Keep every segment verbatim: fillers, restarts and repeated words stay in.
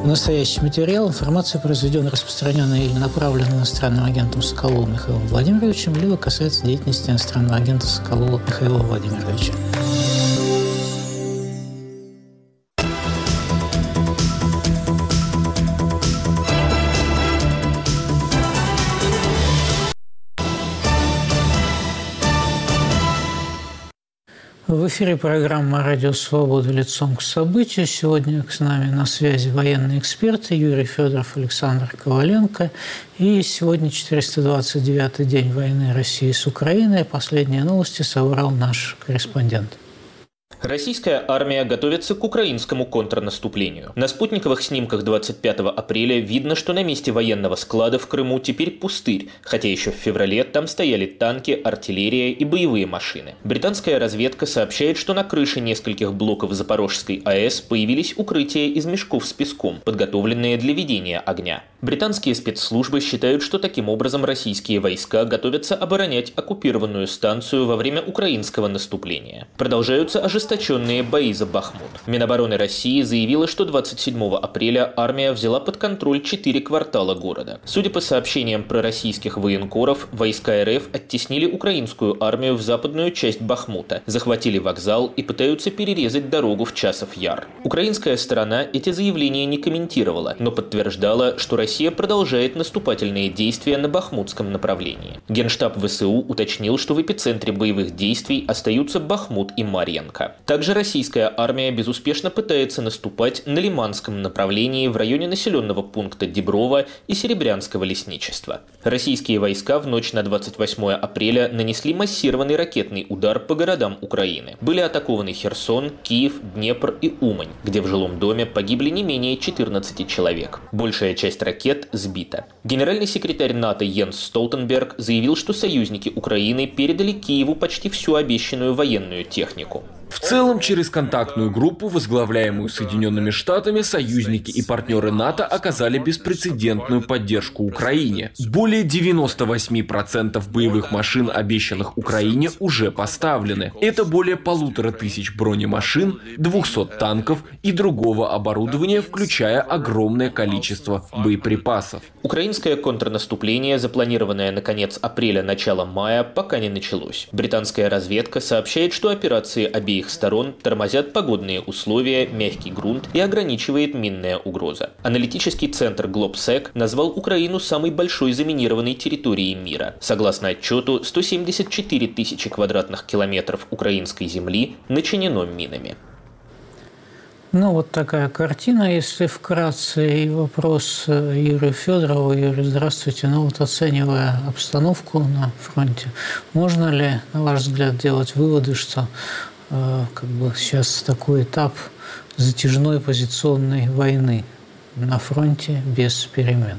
Настоящий материал, информация, произведенная, распространенная или направленная иностранным агентом Соколовым Михаилом Владимировичем, либо касается деятельности иностранного агента Соколова Михаила Владимировича. В эфире программа «Радио Свобода. Лицом к событию». Сегодня с нами на связи военные эксперты Юрий Федоров, Александр Коваленко. И сегодня четыреста двадцать девятый день войны России с Украиной. Последние новости собрал наш корреспондент. Российская армия готовится к украинскому контрнаступлению. На спутниковых снимках двадцать пятого апреля видно, что на месте военного склада в Крыму теперь пустырь, хотя еще в феврале там стояли танки, артиллерия и боевые машины. Британская разведка сообщает, что на крыше нескольких блоков Запорожской АЭС появились укрытия из мешков с песком, подготовленные для ведения огня. Британские спецслужбы считают, что таким образом российские войска готовятся оборонять оккупированную станцию во время украинского наступления. Продолжаются ожесточенные бои за Бахмут. Минобороны России заявила, что двадцать седьмого апреля армия взяла под контроль четыре квартала города. Судя по сообщениям пророссийских военкоров, войска РФ оттеснили украинскую армию в западную часть Бахмута, захватили вокзал и пытаются перерезать дорогу в Часов-Яр. Украинская сторона эти заявления не комментировала, но подтверждала, что Россия Россия продолжает наступательные действия на бахмутском направлении. Генштаб ВСУ уточнил, что в эпицентре боевых действий остаются Бахмут и Марьинка. Также российская армия безуспешно пытается наступать на Лиманском направлении в районе населенного пункта Деброво и Серебрянского лесничества. Российские войска в ночь на двадцать восьмое апреля нанесли массированный ракетный удар по городам Украины. Были атакованы Херсон, Киев, Днепр и Умань, где в жилом доме погибли не менее четырнадцати человек. Большая часть ракет сбита. Генеральный секретарь НАТО Йенс Столтенберг заявил, что союзники Украины передали Киеву почти всю обещанную военную технику. В целом, через контактную группу, возглавляемую Соединенными Штатами, союзники и партнеры НАТО оказали беспрецедентную поддержку Украине. Более девяноста восьми процентов боевых машин, обещанных Украине, уже поставлены. Это более полутора тысяч бронемашин, двухсот танков и другого оборудования, включая огромное количество боеприпасов. Украинское контрнаступление, запланированное на конец апреля-начало мая, пока не началось. Британская разведка сообщает, что операции обеих сторон тормозят погодные условия, мягкий грунт и ограничивает минная угроза. Аналитический центр Globsec назвал Украину самой большой заминированной территорией мира. Согласно отчету, сто семьдесят четыре тысячи квадратных километров украинской земли начинено минами. Ну, вот такая картина, если вкратце. И вопрос Юрию Федорову. Юрий, здравствуйте. Ну, вот оценивая обстановку на фронте, можно ли, на ваш взгляд, делать выводы, что э, как бы сейчас такой этап затяжной позиционной войны на фронте без перемен?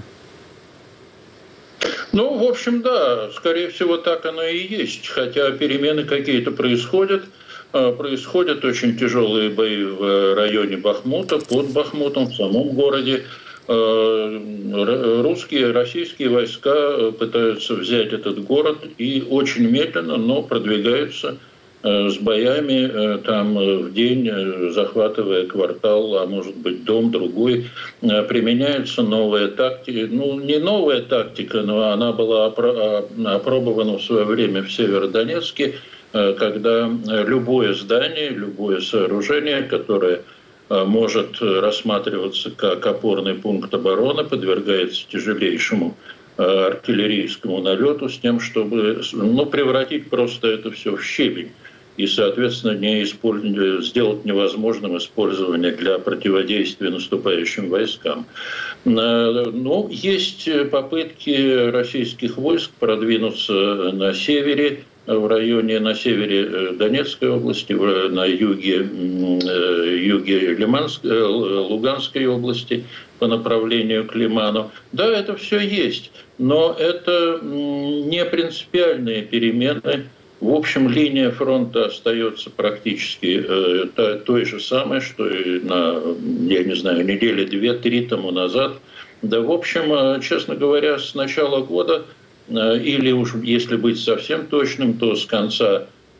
Ну, в общем, да, скорее всего, так оно и есть. Хотя перемены какие-то происходят. Происходят очень тяжелые бои в районе Бахмута, под Бахмутом, в самом городе. Русские, российские войска пытаются взять этот город и очень медленно, но продвигаются с боями там в день, захватывая квартал, а может быть дом другой. Применяется новая тактика, ну не новая тактика, но она была опробована в свое время в Северодонецке, когда любое здание, любое сооружение, которое может рассматриваться как опорный пункт обороны, подвергается тяжелейшему артиллерийскому налету с тем, чтобы ну, превратить просто это все в щебень и, соответственно, не использовать, сделать невозможным использование для противодействия наступающим войскам. Но есть попытки российских войск продвинуться на севере, в районе на севере Донецкой области, на юге, юге Лиманской, Луганской области по направлению к Лиману. Да, это все есть, но это не принципиальные перемены. В общем, линия фронта остается практически э, той же самой, что и на, я не знаю, недели две-три тому назад. Да, в общем, честно говоря, с начала года, или уж если быть совсем точным, то с конца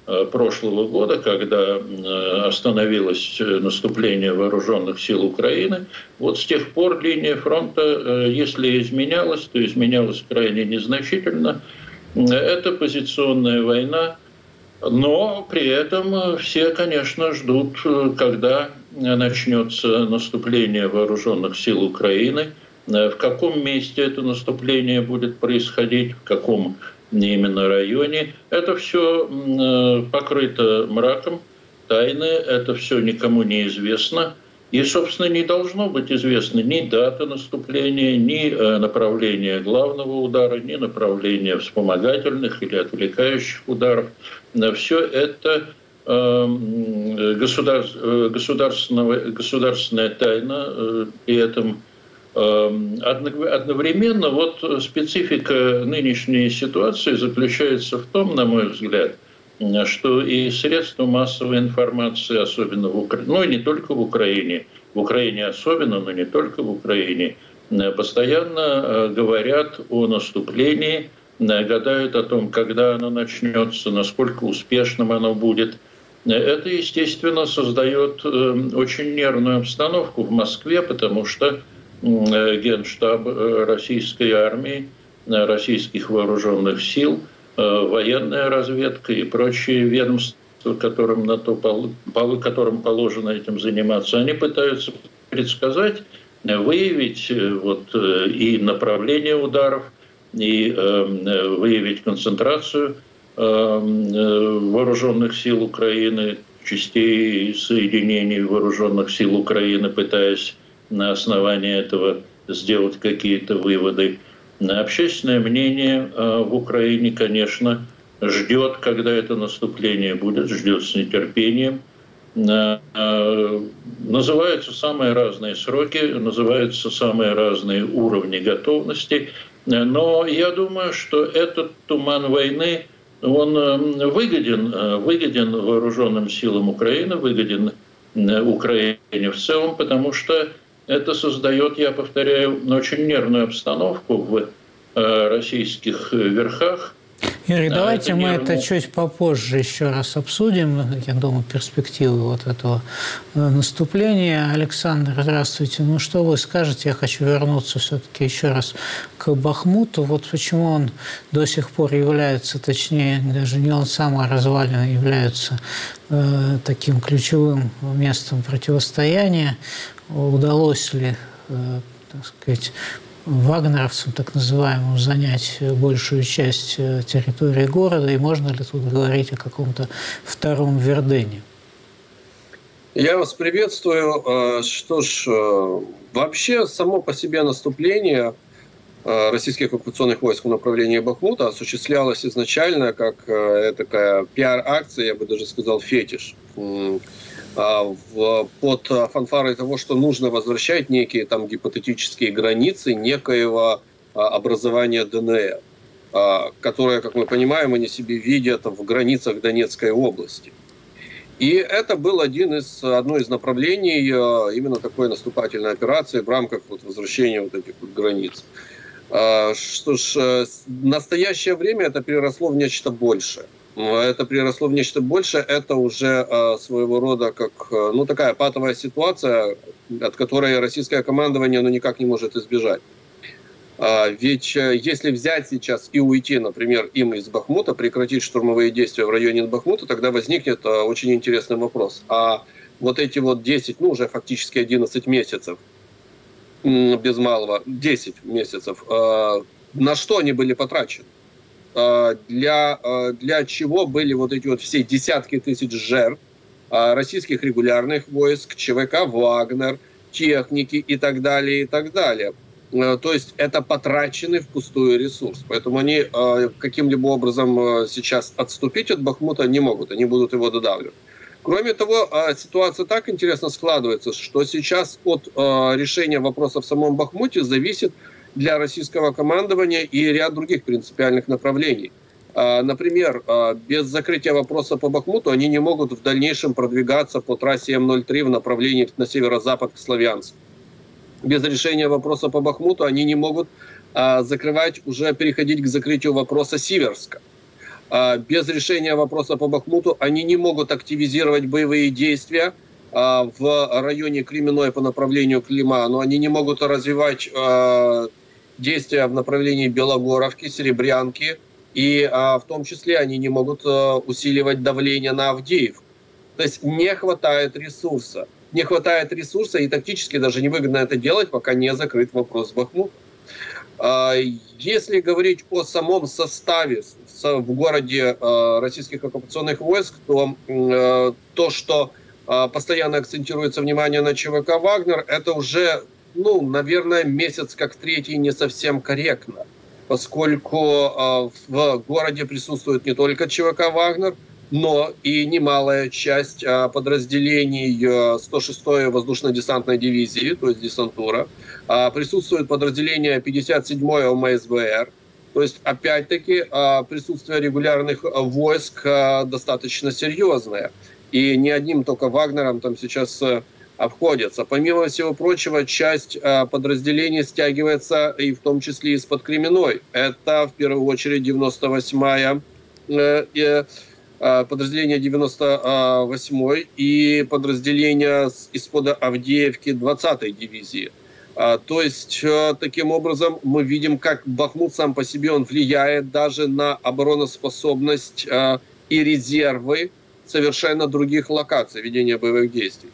прошлого года, когда остановилось наступление вооруженных сил Украины. Вот с тех пор линия фронта, если изменялась, то изменялась крайне незначительно. Это позиционная война, но при этом все, конечно, ждут, когда начнется наступление вооруженных сил Украины, в каком месте это наступление будет происходить, в каком именно районе. Это все покрыто мраком, тайны, это все никому не известно. И, собственно, не должно быть известно ни дата наступления, ни направление главного удара, ни направление вспомогательных или отвлекающих ударов. Все это государственная, государственная тайна, при этом одновременно вот специфика нынешней ситуации заключается в том, на мой взгляд, что и средства массовой информации, особенно в Украине, ну и не только в Украине, в Украине особенно, но не только в Украине, постоянно говорят о наступлении, гадают о том, когда оно начнется, насколько успешным оно будет. Это, естественно, создает очень нервную обстановку в Москве, потому что Генштаб российской армии, российских вооруженных сил, военная разведка и прочие ведомства, которым, на то, которым положено этим заниматься, они пытаются предсказать, выявить вот, и направление ударов, и выявить концентрацию вооруженных сил Украины, частей и соединений вооруженных сил Украины, пытаясь на основании этого сделать какие-то выводы. Общественное мнение в Украине, конечно, ждет, когда это наступление будет, ждет с нетерпением. Называются самые разные сроки, называются самые разные уровни готовности. Но я думаю, что этот туман войны, он выгоден, выгоден вооруженным силам Украины, выгоден Украине в целом, потому что это создает, я повторяю, очень нервную обстановку в российских верхах. Юрий, давайте это мы нервно... это чуть попозже еще раз обсудим. Я думаю, перспективы вот этого наступления. Александр, здравствуйте. Ну, что вы скажете? Я хочу вернуться все-таки еще раз к Бахмуту. Вот почему он до сих пор является, точнее, даже не он сам, а развалины являются э, таким ключевым местом противостояния. Удалось ли, э, так сказать, вагнеровцам, так называемым, занять большую часть территории города, и можно ли тут говорить о каком-то втором Вердене? Я вас приветствую. Что ж, вообще само по себе наступление российских оккупационных войск в направлении Бахмута осуществлялось изначально как такая пиар-акция, я бы даже сказал, фетиш. Под фанфарой того, что нужно возвращать некие там гипотетические границы некоего образования ДНР, которое, как мы понимаем, они себе видят в границах Донецкой области. И это был один из, одно из направлений именно такой наступательной операции в рамках вот возвращения вот этих вот границ. Что ж, в настоящее время это переросло в нечто большее. Это переросло в нечто большее, это уже э, своего рода как, э, ну, такая патовая ситуация, от которой российское командование ну, никак не может избежать. А, ведь э, если взять сейчас и уйти, например, им из Бахмута, прекратить штурмовые действия в районе Бахмута, тогда возникнет э, очень интересный вопрос. А вот эти вот десять, ну уже фактически одиннадцать месяцев, м, без малого, десять месяцев, э, на что они были потрачены? Для, для чего были вот эти вот все десятки тысяч жертв российских регулярных войск, ЧВК «Вагнер», техники и так далее, и так далее. То есть это потраченный впустую ресурс. Поэтому они каким-либо образом сейчас отступить от Бахмута не могут, они будут его додавливать. Кроме того, ситуация так интересно складывается, что сейчас от решения вопроса в самом Бахмуте зависит для российского командования и ряд других принципиальных направлений. Например, без закрытия вопроса по Бахмуту они не могут в дальнейшем продвигаться по трассе М ноль три в направлении на северо-запад к Славянску. Без решения вопроса по Бахмуту они не могут закрывать, уже переходить к закрытию вопроса Сиверска. Без решения вопроса по Бахмуту они не могут активизировать боевые действия в районе Кременной по направлению к Лиману. Они не могут развивать действия в направлении Белогоровки, Серебрянки. И в том числе они не могут усиливать давление на Авдеевку. То есть не хватает ресурса. Не хватает ресурса, и тактически даже невыгодно это делать, пока не закрыт вопрос с Бахмутом. Если говорить о самом составе в городе российских оккупационных войск, то то, что постоянно акцентируется внимание на ЧВК «Вагнер», это уже, ну, наверное, месяц как третий не совсем корректно, поскольку в городе присутствует не только ЧВК «Вагнер», но и немалая часть подразделений сто шестой воздушно-десантной дивизии, то есть десантура. Присутствует подразделение пятьдесят седьмой ОМСБР. То есть, опять-таки, присутствие регулярных войск достаточно серьезное. И не одним только «Вагнером» там сейчас обходятся. Помимо всего прочего, часть подразделений стягивается и в том числе из-под Кременной. Это, в первую очередь, девяносто восьмая подразделение девяносто восьмой и подразделение из-под Авдеевки двадцатой дивизии. То есть, таким образом, мы видим, как Бахмут сам по себе он влияет даже на обороноспособность и резервы совершенно других локаций ведения боевых действий.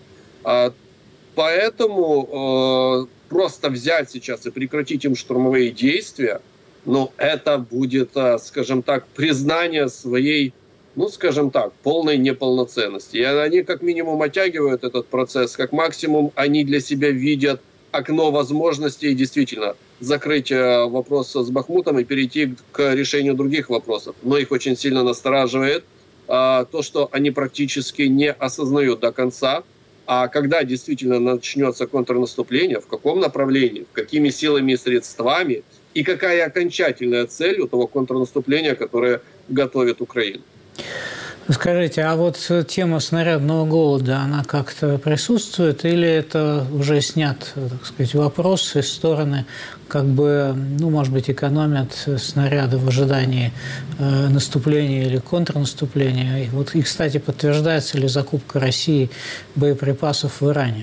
Поэтому просто взять сейчас и прекратить им штурмовые действия, ну, это будет, скажем так, признание своей, ну, скажем так, полной неполноценности. И они как минимум оттягивают этот процесс, как максимум они для себя видят окно возможностей действительно закрыть вопрос с Бахмутом и перейти к решению других вопросов. Но их очень сильно настораживает а, то, что они практически не осознают до конца, а когда действительно начнется контрнаступление, в каком направлении, какими силами и средствами, и какая окончательная цель у того контрнаступления, которое готовит Украина. Скажите, а вот тема снарядного голода, она как-то присутствует, или это уже снят, так сказать, вопрос, и стороны как бы, ну, может быть, экономят снаряды в ожидании э, наступления или контрнаступления? И, вот, и, кстати, подтверждается ли закупка России боеприпасов в Иране?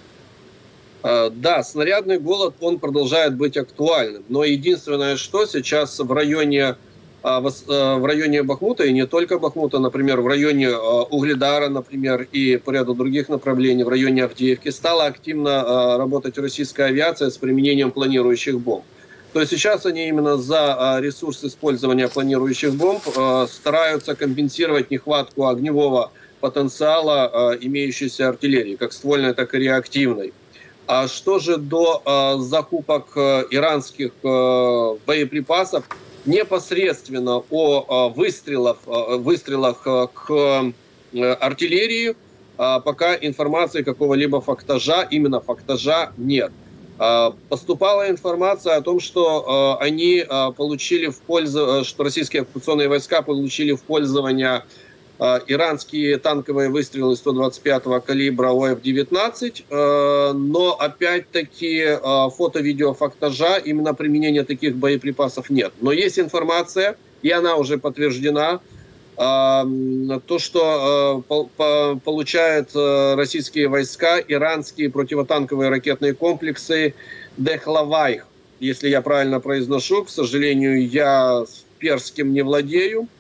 Да, снарядный голод, он продолжает быть актуальным, но единственное, что сейчас в районе в районе Бахмута, и не только Бахмута, например, в районе Угледара, например, и по ряду других направлений, в районе Авдеевки, стала активно работать российская авиация с применением планирующих бомб. То есть сейчас они именно за ресурс использования планирующих бомб стараются компенсировать нехватку огневого потенциала имеющейся артиллерии, как ствольной, так и реактивной. А что же до закупок иранских боеприпасов, непосредственно о выстрелах, выстрелах к артиллерии пока информации какого-либо фактажа, именно фактажа, нет. Поступала информация о том, что они получили в пользу, что российские оккупационные войска получили в пользование иранские танковые выстрелы сто двадцать пятого калибра О Эф девятнадцать, но опять-таки фото-видео фактажа именно применения таких боеприпасов нет. Но есть информация, и она уже подтверждена, то, что получают российские войска иранские противотанковые ракетные комплексы Дехлавайх, если я правильно произношу. К сожалению, я перским не владею,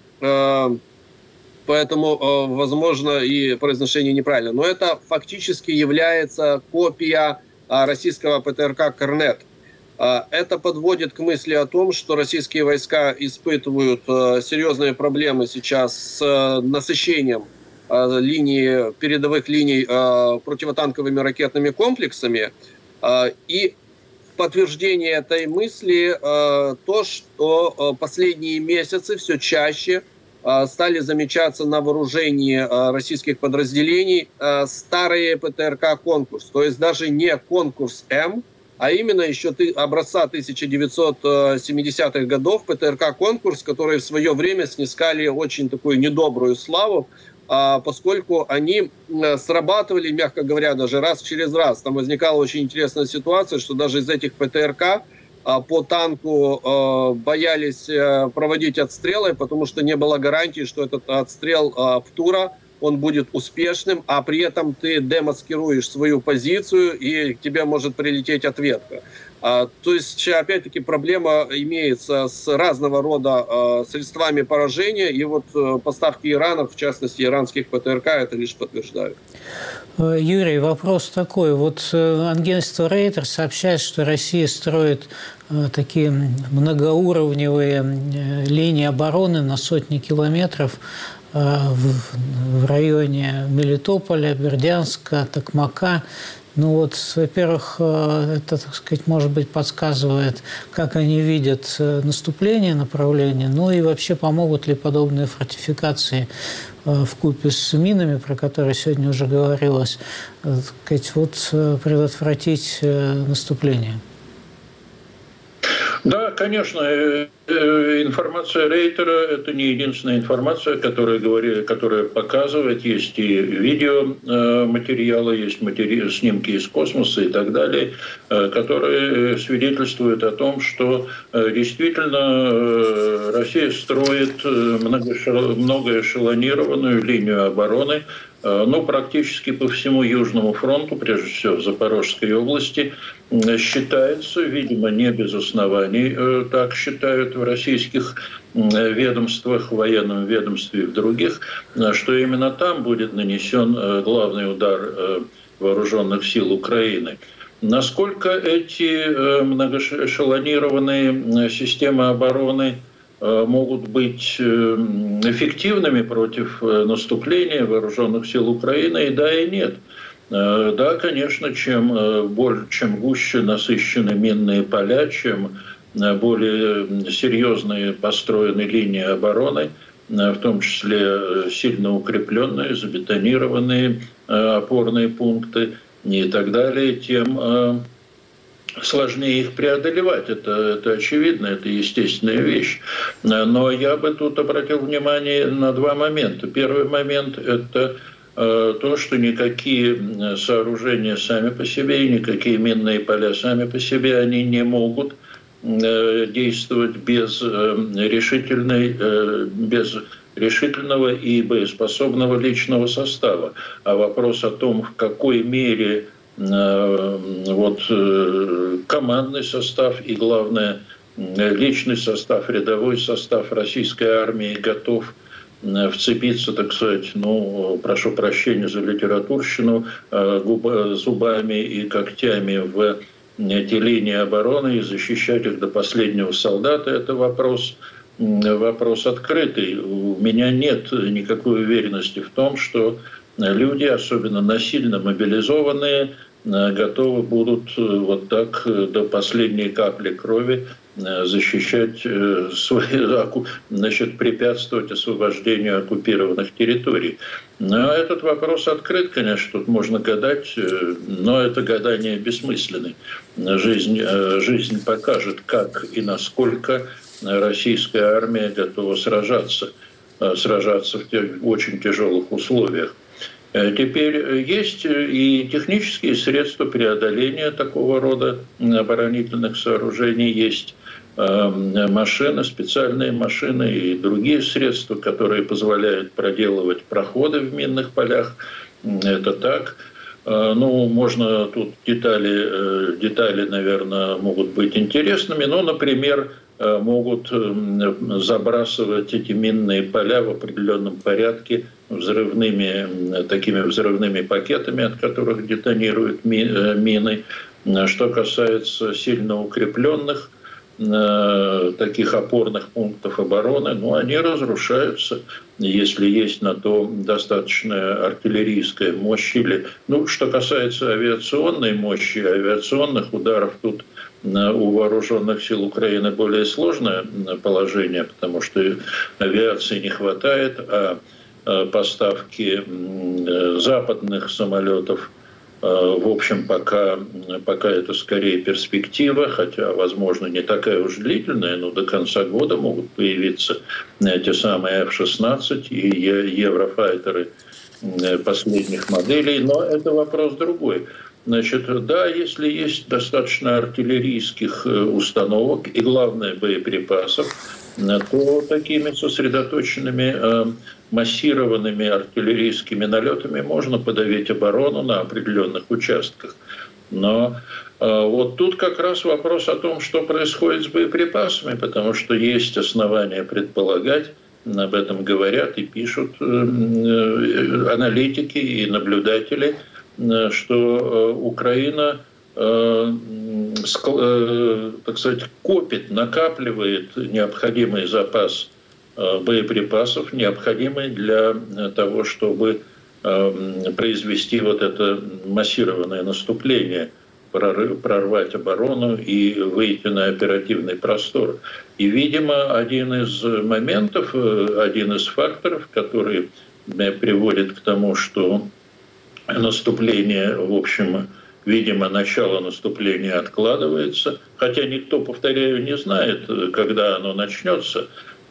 поэтому, возможно, и произношение неправильно. Но это фактически является копия российского ПТРК «Корнет». Это подводит к мысли о том, что российские войска испытывают серьезные проблемы сейчас с насыщением линии, передовых линий противотанковыми ракетными комплексами. И в подтверждение этой мысли то, что последние месяцы все чаще стали замечаться на вооружении российских подразделений старые ПТРК «Конкурс». То есть даже не «Конкурс-М», а именно еще образца тысяча девятьсот семидесятых годов ПТРК «Конкурс», которые в свое время снискали очень такую недобрую славу, поскольку они срабатывали, мягко говоря, даже раз через раз. Там возникала очень интересная ситуация, что даже из этих ПТРК по танку боялись проводить отстрелы, потому что не было гарантии, что этот отстрел в Тура, он будет успешным, а при этом ты демаскируешь свою позицию, и к тебе может прилететь ответка. А, то есть, опять-таки, проблема имеется с разного рода а, средствами поражения, и вот а, поставки Ирана, в частности, иранских ПТРК, это лишь подтверждают. Юрий, вопрос такой. Вот агентство Рейтер сообщает, что Россия строит такие многоуровневые линии обороны на сотни километров в районе Мелитополя, Бердянска, Токмака. Ну вот, во-первых, это, так сказать, может быть, подсказывает, как они видят наступление направления, ну и вообще помогут ли подобные фортификации вкупе с минами, про которые сегодня уже говорилось, так сказать, вот, предотвратить наступление. Да, конечно, информация Рейтера – это не единственная информация, которая, говорит, которая показывает, есть и видеоматериалы, есть матери... снимки из космоса и так далее, которые свидетельствуют о том, что действительно Россия строит многоэшелонированную линию обороны, ну, практически по всему Южному фронту, прежде всего в Запорожской области, считается, видимо, не без оснований, так считают в российских ведомствах, в военном ведомстве и в других, что именно там будет нанесен главный удар вооруженных сил Украины. Насколько эти многоэшелонированные системы обороны могут быть эффективными против наступления вооруженных сил Украины, и да, и нет. Да, конечно, чем больше, чем гуще насыщены минные поля, чем более серьезные построены линии обороны, в том числе сильно укрепленные, забетонированные опорные пункты и так далее, тем сложнее их преодолевать. Это, это очевидно, это естественная вещь. Но я бы тут обратил внимание на два момента. Первый момент – это то, что никакие сооружения сами по себе и никакие минные поля сами по себе, они не могут действовать без решительной, без решительного и боеспособного личного состава. А вопрос о том, в какой мере вот командный состав и, главное, личный состав, рядовой состав российской армии готов вцепиться, так сказать, ну, прошу прощения за литературщину, зубами и когтями в эти линии обороны и защищать их до последнего солдата, это вопрос, вопрос открытый. У меня нет никакой уверенности в том, что люди, особенно насильно мобилизованные, готовы будут вот так до последней капли крови защищать свои, значит, препятствовать освобождению оккупированных территорий. Но этот вопрос открыт, конечно, тут можно гадать, но это гадание бессмысленное. Жизнь, жизнь покажет, как и насколько российская армия готова сражаться, сражаться в очень тяжелых условиях. Теперь есть и технические средства преодоления такого рода оборонительных сооружений, есть машины, специальные машины и другие средства, которые позволяют проделывать проходы в минных полях. Это так. Ну, можно тут детали, детали, наверное, могут быть интересными. Ну, например, могут забрасывать эти минные поля в определенном порядке взрывными, такими взрывными пакетами, от которых детонируют мины. Что касается сильно укрепленных таких опорных пунктов обороны, ну, они разрушаются, если есть на то достаточная артиллерийская мощь. Или, ну, что касается авиационной мощи, авиационных ударов, тут у вооруженных сил Украины более сложное положение, потому что авиации не хватает, а поставки западных самолетов, в общем, пока, пока это скорее перспектива, хотя, возможно, не такая уж длительная, но до конца года могут появиться те самые эф шестнадцать и еврофайтеры последних моделей, но это вопрос другой. Значит, да, если есть достаточно артиллерийских установок и, главное, боеприпасов, то такими сосредоточенными массированными артиллерийскими налетами можно подавить оборону на определенных участках. Но вот тут как раз вопрос о том, что происходит с боеприпасами, потому что есть основания предполагать, об этом говорят и пишут аналитики и наблюдатели, что Украина, так сказать, копит, накапливает необходимый запас боеприпасов, необходимый для того, чтобы произвести вот это массированное наступление, прорвать оборону и выйти на оперативный простор. И, видимо, один из моментов, один из факторов, который приводит к тому, что наступление, в общем, видимо, начало наступления откладывается, хотя никто, повторяю, не знает, когда оно начнется,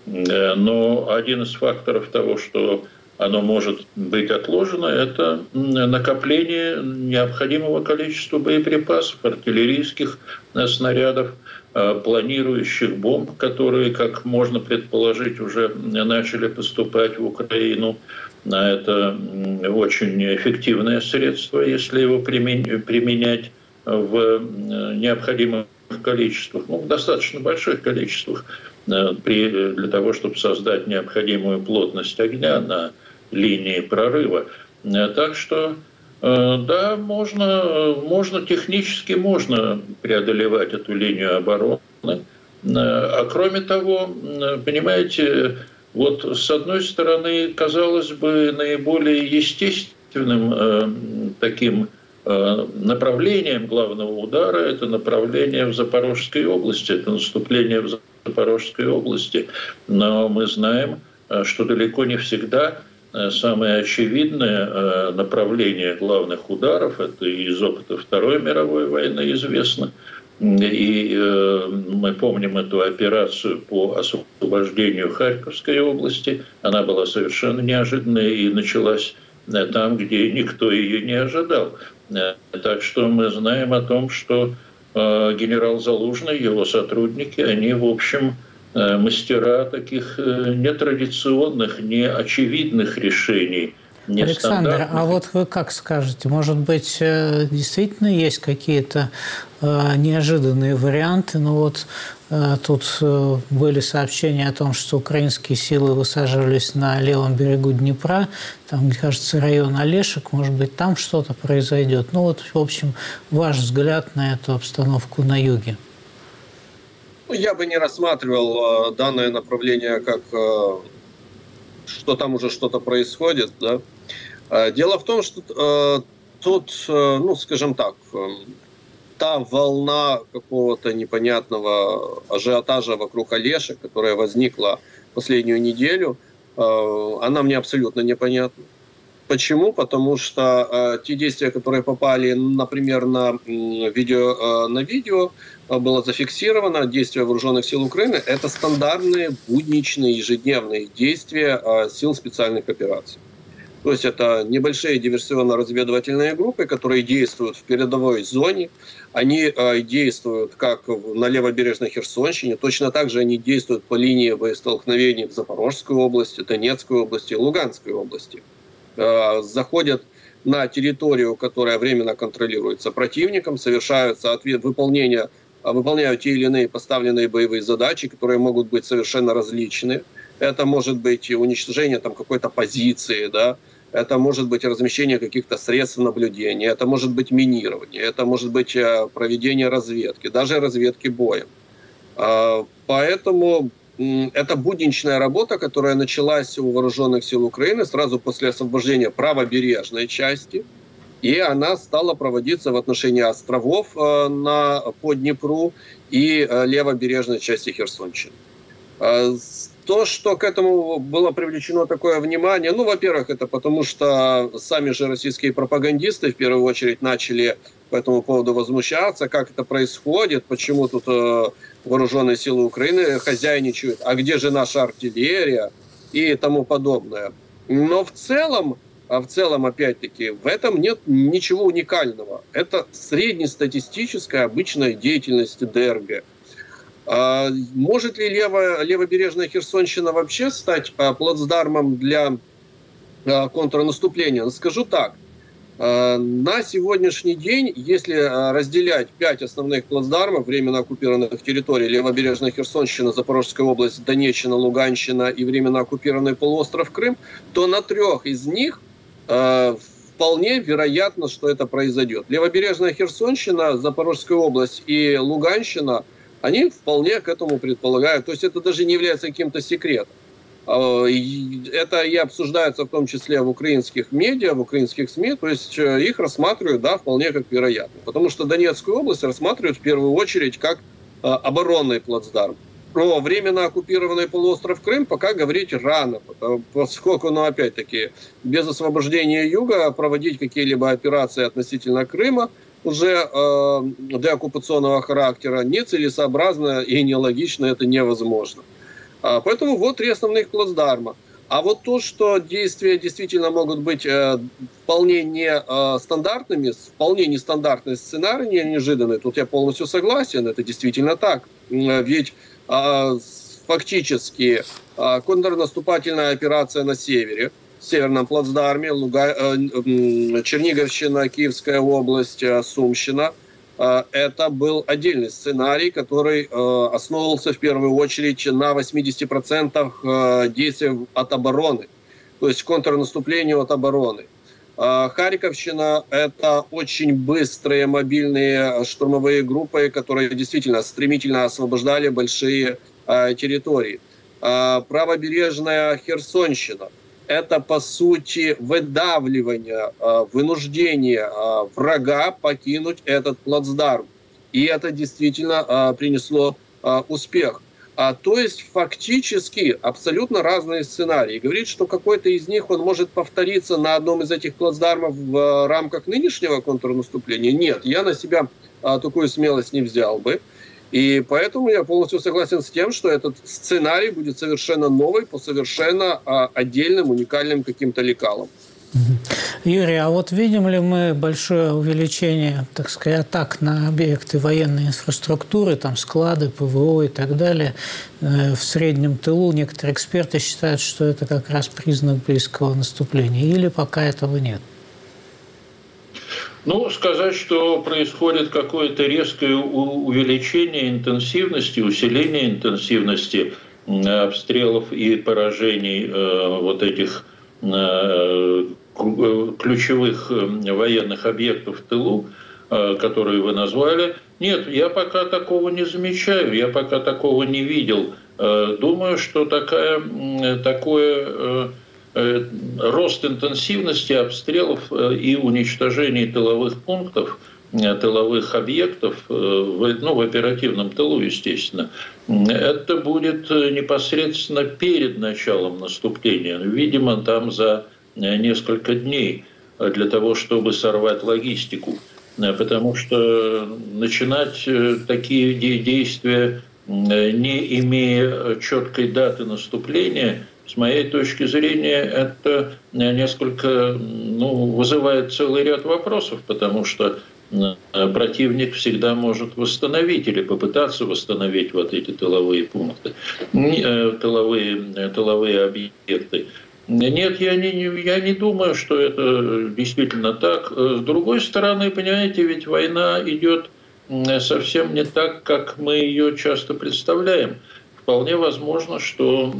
но один из факторов того, что оно может быть отложено, это накопление необходимого количества боеприпасов, артиллерийских снарядов, планирующих бомб, которые, как можно предположить, уже начали поступать в Украину. Это очень эффективное средство, если его применять в необходимых количествах, ну, в достаточно больших количествах, для того, чтобы создать необходимую плотность огня на линии прорыва. Так что, да, можно, можно технически можно преодолевать эту линию обороны. А кроме того, понимаете, вот с одной стороны, казалось бы, наиболее естественным таким направлением главного удара это направление в Запорожской области, это наступление в Запорожской области. Но мы знаем, что далеко не всегда самое очевидное направление главных ударов, это из опыта Второй мировой войны известно, и мы помним эту операцию по освобождению Харьковской области, она была совершенно неожиданной и началась там, где никто ее не ожидал. Так что мы знаем о том, что генерал Залужный, его сотрудники, они, в общем, мастера таких нетрадиционных, неочевидных решений. Александр, а вот вы как скажете, может быть, действительно есть какие-то неожиданные варианты? Ну вот тут были сообщения о том, что украинские силы высаживались на левом берегу Днепра, там, кажется, район Олешек, может быть, там что-то произойдет. Ну вот, в общем, ваш взгляд на эту обстановку на юге. Я бы не рассматривал данное направление как что там уже что-то происходит, да. Дело в том, что э, тут, э, ну, скажем так, э, та волна какого-то непонятного ажиотажа вокруг Олешек, которая возникла последнюю неделю, э, она мне абсолютно непонятна. Почему? Потому что э, те действия, которые попали, например, на видео, э, на видео э, было зафиксировано, действия вооруженных сил Украины, это стандартные, будничные, ежедневные действия э, сил специальных операций. То есть это небольшие диверсионно-разведывательные группы, которые действуют в передовой зоне. Они э, действуют как на левобережной Херсонщине, точно так же они действуют по линии боестолкновений в Запорожской области, Донецкой области, Луганской области. Э, заходят на территорию, которая временно контролируется противником, совершают соответ... выполнение, выполняют те или иные поставленные боевые задачи, которые могут быть совершенно различны. Это может быть уничтожение там, какой-то позиции, да? Это может быть размещение каких-то средств наблюдения, это может быть минирование, это может быть проведение разведки, даже разведки боем. Поэтому это будничная работа, которая началась у вооруженных сил Украины сразу после освобождения правобережной части, и она стала проводиться в отношении островов на, по Днепру и левобережной части Херсонщины. То, что к этому было привлечено такое внимание, ну, во-первых, это потому, что сами же российские пропагандисты в первую очередь начали по этому поводу возмущаться, как это происходит, почему тут э, вооруженные силы Украины хозяйничают, а где же наша артиллерия и тому подобное. Но в целом а в целом, опять-таки, в этом нет ничего уникального. Это среднестатистическая обычная деятельность ДРГ. А может ли лево, левобережная Херсонщина вообще стать а, плацдармом для а, контрнаступления? Скажу так. А, на сегодняшний день, если а, разделять пять основных плацдармов временно оккупированных территорий: левобережная Херсонщина, Запорожская область, Донеччина, Луганщина и временно оккупированный полуостров Крым, то на трех из них а, вполне вероятно, что это произойдет. Левобережная Херсонщина, Запорожская область и Луганщина, они вполне к этому предполагают. То есть это даже не является каким-то секретом. Это и обсуждается в том числе в украинских медиа, в украинских СМИ. То есть их рассматривают, да, вполне как вероятно. Потому что Донецкую область рассматривают в первую очередь как оборонный плацдарм. Про временно оккупированный полуостров Крым пока говорить рано, поскольку, ну, опять-таки, без освобождения юга проводить какие-либо операции относительно Крыма уже э, деоккупационного характера нецелесообразно и нелогично, это невозможно. А, поэтому вот три основных плацдарма. А вот то, что действия действительно могут быть э, вполне не э, стандартными, вполне нестандартный сценарий, не неожиданный, тут я полностью согласен, это действительно так. Ведь э, фактически э, контрнаступательная операция на севере, в Северном плацдарме, Луга... Черниговщина, Киевская область, Сумщина. Это был отдельный сценарий, который основывался в первую очередь на восьмидесяти процентах действий от обороны, то есть контрнаступлению от обороны. Харьковщина – это очень быстрые мобильные штурмовые группы, которые действительно стремительно освобождали большие территории. Правобережная Херсонщина – это, по сути, выдавливание, вынуждение врага покинуть этот плацдарм. И это действительно принесло успех. То есть, фактически, абсолютно разные сценарии. Говорит, что какой-то из них он может повториться на одном из этих плацдармов в рамках нынешнего контрнаступления. Нет, я на себя такую смелость не взял бы. И поэтому я полностью согласен с тем, что этот сценарий будет совершенно новый, по совершенно а, отдельным, уникальным каким-то лекалам. Юрий, а вот видим ли мы большое увеличение, так сказать, атак на объекты военной инфраструктуры, там склады, ПВО и так далее, э, в среднем тылу? Некоторые эксперты считают, что это как раз признак близкого наступления. Или пока этого нет? Ну, сказать, что происходит какое-то резкое увеличение интенсивности, усиление интенсивности обстрелов и поражений э, вот этих э, ключевых военных объектов в тылу, э, которые вы назвали, нет, я пока такого не замечаю, я пока такого не видел. Э, думаю, что такая, такое... Э, рост интенсивности обстрелов и уничтожения тыловых пунктов, тыловых объектов, ну, в оперативном тылу, естественно, это будет непосредственно перед началом наступления, видимо, там за несколько дней, для того, чтобы сорвать логистику. Потому что начинать такие действия, не имея четкой даты наступления, с моей точки зрения, это несколько, ну, вызывает целый ряд вопросов, потому что противник всегда может восстановить или попытаться восстановить вот эти тыловые пункты, тыловые, тыловые объекты. Нет, я не, я не думаю, что это действительно так. С другой стороны, понимаете, ведь война идет совсем не так, как мы ее часто представляем. Вполне возможно, что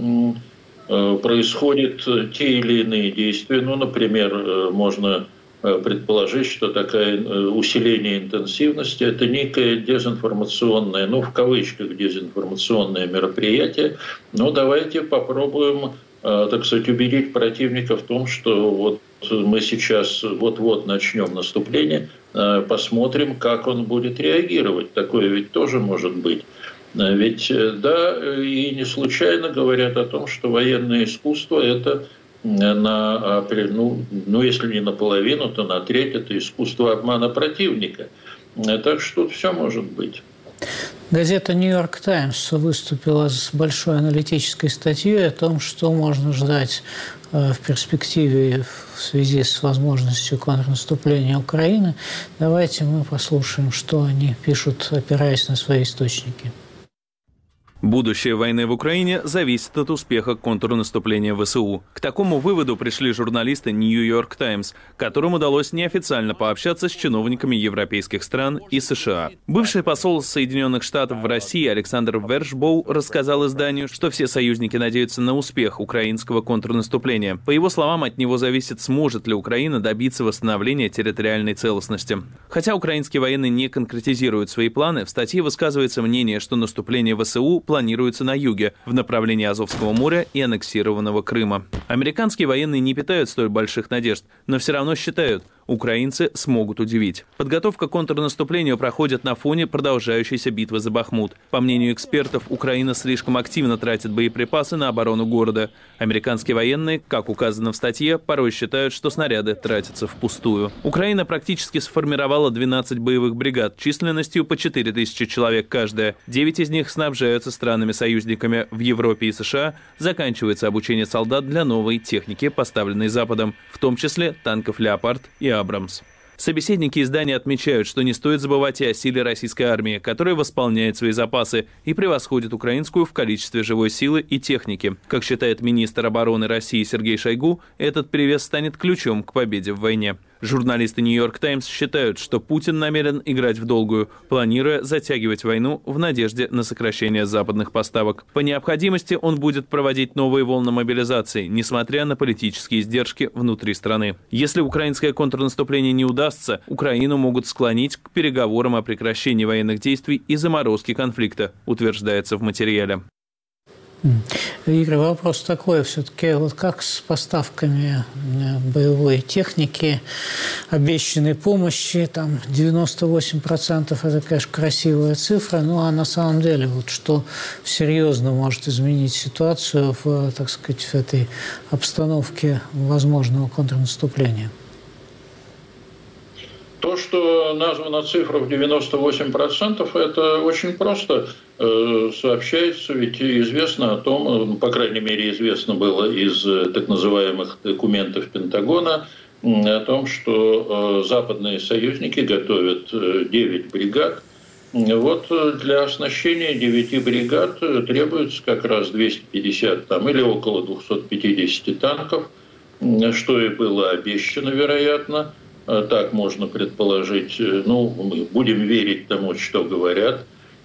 происходят те или иные действия. Ну, например, можно предположить, что такое усиление интенсивности – это некое дезинформационное, ну, в кавычках, дезинформационное мероприятие. Но давайте попробуем, так сказать, убедить противника в том, что вот мы сейчас вот-вот начнем наступление, посмотрим, как он будет реагировать. Такое ведь тоже может быть. Ведь, да, и не случайно говорят о том, что военное искусство – это, на, ну, ну, если не наполовину, то на треть – это искусство обмана противника. Так что тут все может быть. Газета «Нью-Йорк Таймс» выступила с большой аналитической статьей о том, что можно ждать в перспективе в связи с возможностью контрнаступления Украины. Давайте мы послушаем, что они пишут, опираясь на свои источники. Будущее войны в Украине зависит от успеха контрнаступления ВСУ. К такому выводу пришли журналисты «Нью-Йорк Таймс», которым удалось неофициально пообщаться с чиновниками европейских стран и США. Бывший посол Соединенных Штатов в России Александр Вершбоу рассказал изданию, что все союзники надеются на успех украинского контрнаступления. По его словам, от него зависит, сможет ли Украина добиться восстановления территориальной целостности. Хотя украинские военные не конкретизируют свои планы, в статье высказывается мнение, что наступление ВСУ планируется на юге, в направлении Азовского моря и аннексированного Крыма. Американские военные не питают столь больших надежд, но все равно считают, украинцы смогут удивить. Подготовка к контрнаступлению проходит на фоне продолжающейся битвы за Бахмут. По мнению экспертов, Украина слишком активно тратит боеприпасы на оборону города. Американские военные, как указано в статье, порой считают, что снаряды тратятся впустую. Украина практически сформировала двенадцать боевых бригад численностью по четыре тысячи человек каждая. девять из них снабжаются странами-союзниками в Европе и США. Заканчивается обучение солдат для новой техники, поставленной Западом, в том числе танков «Леопард» и «Абрамс». Собеседники издания отмечают, что не стоит забывать и о силе российской армии, которая восполняет свои запасы и превосходит украинскую в количестве живой силы и техники. Как считает министр обороны России Сергей Шойгу, этот перевес станет ключом к победе в войне. Журналисты «Нью-Йорк Таймс» считают, что Путин намерен играть в долгую, планируя затягивать войну в надежде на сокращение западных поставок. По необходимости он будет проводить новые волны мобилизации, несмотря на политические издержки внутри страны. Если украинское контрнаступление не удастся, Украину могут склонить к переговорам о прекращении военных действий и заморозке конфликта, утверждается в материале. Игорь, вопрос такой все-таки, вот как с поставками боевой техники, обещанной помощи, там девяносто восемь процентов, это, конечно, красивая цифра, ну а на самом деле, вот что серьезно может изменить ситуацию в, так сказать, в этой обстановке возможного контрнаступления? То, что названа цифра в девяносто восемь процентов, это очень просто э, сообщается, ведь известно о том, по крайней мере, известно было из так называемых документов Пентагона, о том, что э, западные союзники готовят девять бригад. Вот для оснащения девяти бригад требуется как раз двести пятьдесят там, или около двухсот пятидесяти танков, что и было обещано, вероятно. Так можно предположить, ну, мы будем верить тому, что говорят.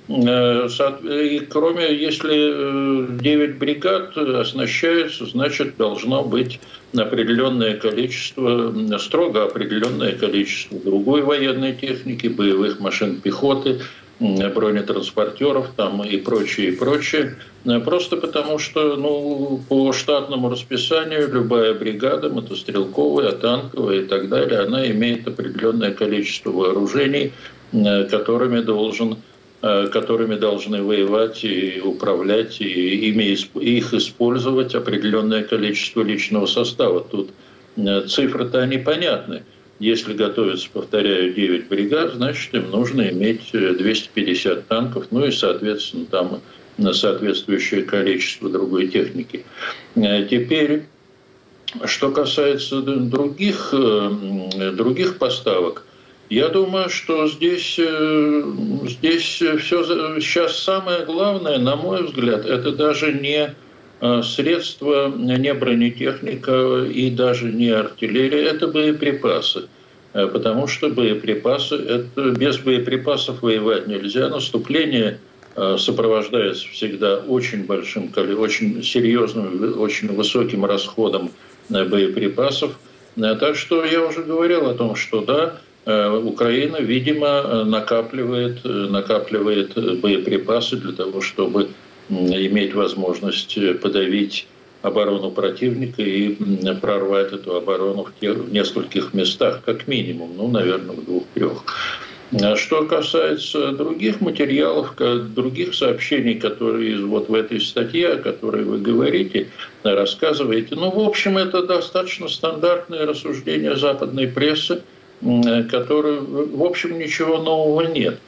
И кроме, если девять бригад оснащаются, значит, должно быть определенное количество, строго определенное количество другой военной техники, боевых машин пехоты, бронетранспортеров там и прочее, и прочее. Просто потому, что ну, по штатному расписанию любая бригада, мотострелковая, танковая и так далее, она имеет определенное количество вооружений, которыми, должен, которыми должны воевать и управлять, и ими, их использовать определенное количество личного состава. Тут цифры-то они понятны. Если готовится, повторяю, девять бригад, значит, им нужно иметь двести пятьдесят танков, ну и, соответственно, там соответствующее количество другой техники. Теперь, что касается других, других поставок, я думаю, что здесь, здесь все, сейчас самое главное, на мой взгляд, это даже не средства, не бронетехника и даже не артиллерия, это боеприпасы. Потому что боеприпасы, это, без боеприпасов воевать нельзя. Наступление сопровождается всегда очень большим, очень серьезным, очень высоким расходом боеприпасов. Так что я уже говорил о том, что да, Украина, видимо, накапливает, накапливает боеприпасы для того, чтобы иметь возможность подавить оборону противника и прорвать эту оборону в, тех, в нескольких местах, как минимум, ну, наверное, в двух-трех. Что касается других материалов, других сообщений, которые вот в этой статье, о которой вы говорите, рассказываете, ну, в общем, это достаточно стандартные рассуждения западной прессы, которые, в общем, ничего нового нет.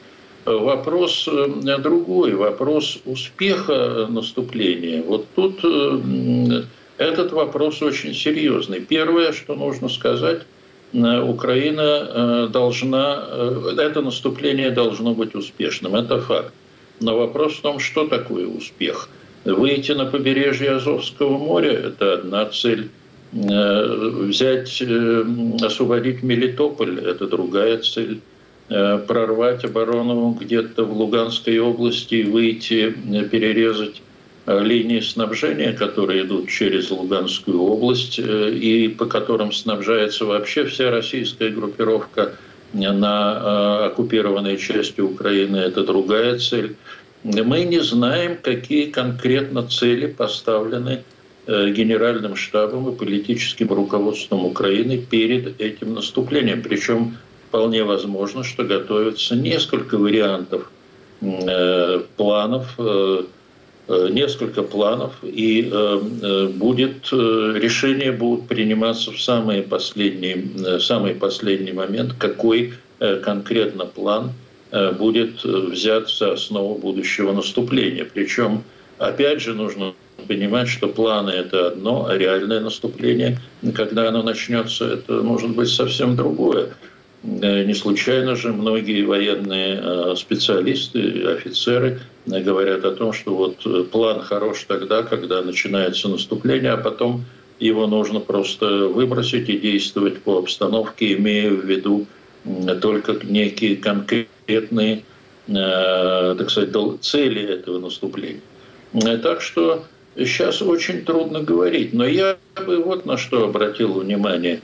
Вопрос другой, вопрос успеха наступления. Вот тут этот вопрос очень серьезный. Первое, что нужно сказать, Украина должна, это наступление должно быть успешным, это факт. Но вопрос в том, что такое успех. Выйти на побережье Азовского моря – это одна цель. Взять, освободить Мелитополь – это другая цель. Прорвать оборону где-то в Луганской области, выйти, перерезать линии снабжения, которые идут через Луганскую область и по которым снабжается вообще вся российская группировка на оккупированной части Украины, это другая цель. Мы не знаем, какие конкретно цели поставлены Генеральным штабом и политическим руководством Украины перед этим наступлением. Причем вполне возможно, что готовятся несколько вариантов планов, несколько планов, и будет, решения будут приниматься в самый последний, самый последний момент, какой конкретно план будет взят за основу будущего наступления. Причем, опять же, нужно понимать, что планы – это одно, а реальное наступление, когда оно начнется, это может быть совсем другое. Не случайно же многие военные специалисты, офицеры говорят о том, что вот план хорош тогда, когда начинается наступление, а потом его нужно просто выбросить и действовать по обстановке, имея в виду только некие конкретные, так сказать, цели этого наступления. Так что сейчас очень трудно говорить. Но я бы вот на что обратил внимание.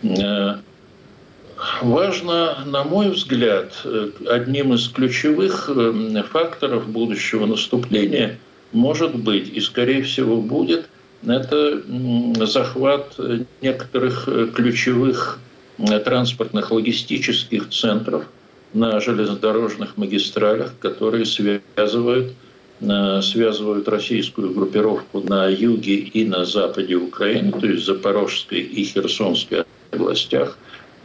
Важно, на мой взгляд, одним из ключевых факторов будущего наступления может быть, и скорее всего будет, это захват некоторых ключевых транспортных логистических центров на железнодорожных магистралях, которые связывают, связывают российскую группировку на юге и на западе Украины, то есть Запорожской и Херсонской областях,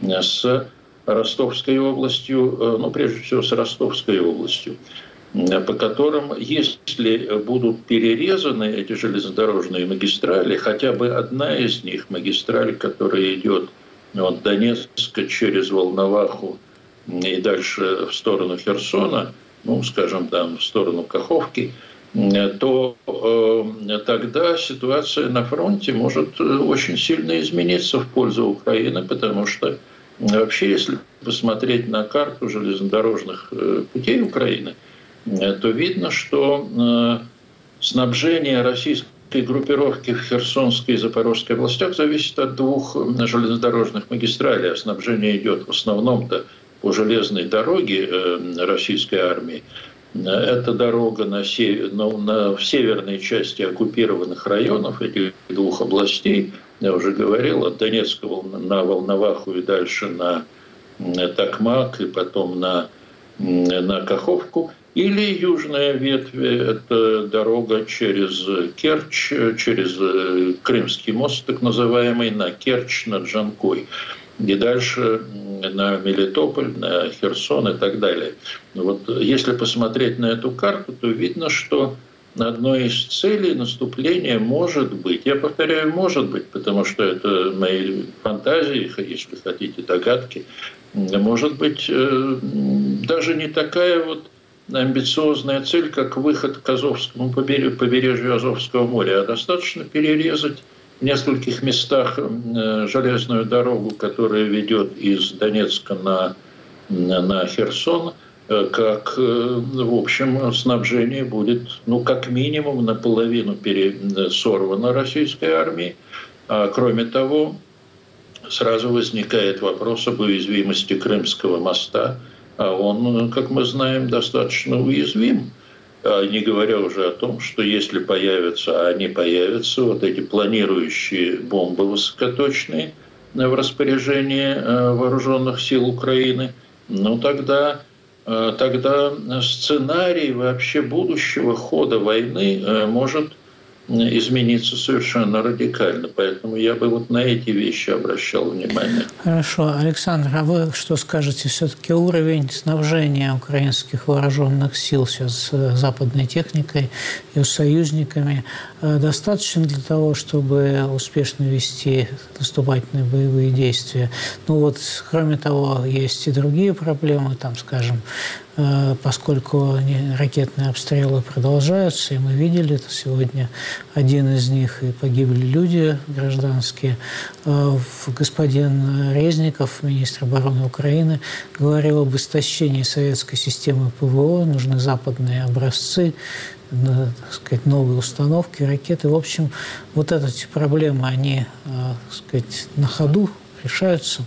с Ростовской областью, ну, прежде всего, с Ростовской областью, по которым, если будут перерезаны эти железнодорожные магистрали, хотя бы одна из них, магистраль, которая идет от Донецка через Волноваху и дальше в сторону Херсона, ну, скажем, там, в сторону Каховки, то э, тогда ситуация на фронте может очень сильно измениться в пользу Украины, потому что вообще, если посмотреть на карту железнодорожных путей Украины, то видно, что э, снабжение российской группировки в Херсонской и Запорожской областях зависит от двух железнодорожных магистралей. А снабжение идет в основном-то по железной дороге э, российской армии. Это дорога на север, на, на, в северной части оккупированных районов этих двух областей. Я уже говорил, от Донецка на Волноваху и дальше на Токмак, и потом на, на Каховку. Или южная ветвь – это дорога через Керчь, через Крымский мост, так называемый, на Керчь, на Джанкой. И дальше на Мелитополь, на Херсон и так далее. Вот если посмотреть на эту карту, то видно, что одной из целей наступления может быть, я повторяю, может быть, потому что это мои фантазии, если хотите, догадки, может быть даже не такая вот амбициозная цель, как выход к Азовскому побережью, побережью Азовского моря, а достаточно перерезать в нескольких местах железную дорогу, которая ведет из Донецка на, на Херсон, как, в общем, снабжение будет, ну, как минимум, наполовину сорвано российской армией. А кроме того, сразу возникает вопрос об уязвимости Крымского моста, а он, как мы знаем, достаточно уязвим. Не говоря уже о том, что если появятся, а они появятся, вот эти планирующие бомбы высокоточные в распоряжении вооруженных сил Украины, ну тогда, тогда сценарий вообще будущего хода войны может измениться совершенно радикально. Поэтому я бы вот на эти вещи обращал внимание. Хорошо. Александр, а вы что скажете? Все-таки уровень снабжения украинских вооруженных сил сейчас западной техникой и союзниками достаточно для того, чтобы успешно вести наступательные боевые действия? Ну вот, кроме того, есть и другие проблемы, там, скажем, поскольку ракетные обстрелы продолжаются, и мы видели это сегодня, один из них, и погибли люди гражданские. Господин Резников, министр обороны Украины, говорил об истощении советской системы ПВО, нужны западные образцы, так сказать, новые установки, ракеты. В общем, вот эти проблемы, они, так сказать, на ходу решаются.